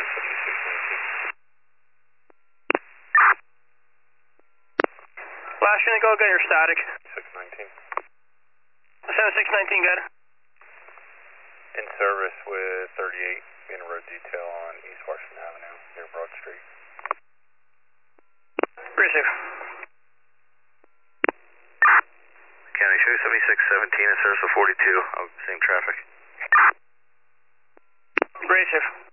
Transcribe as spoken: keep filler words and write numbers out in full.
Last unit, go get your static. six nineteen. seven six nineteen, good. In service with thirty-eight, in a road detail on East Washington Avenue, near Broad Street. Pretty safe. County show seventy-six seventeen in service with forty-two. Oh, same traffic. Great safe.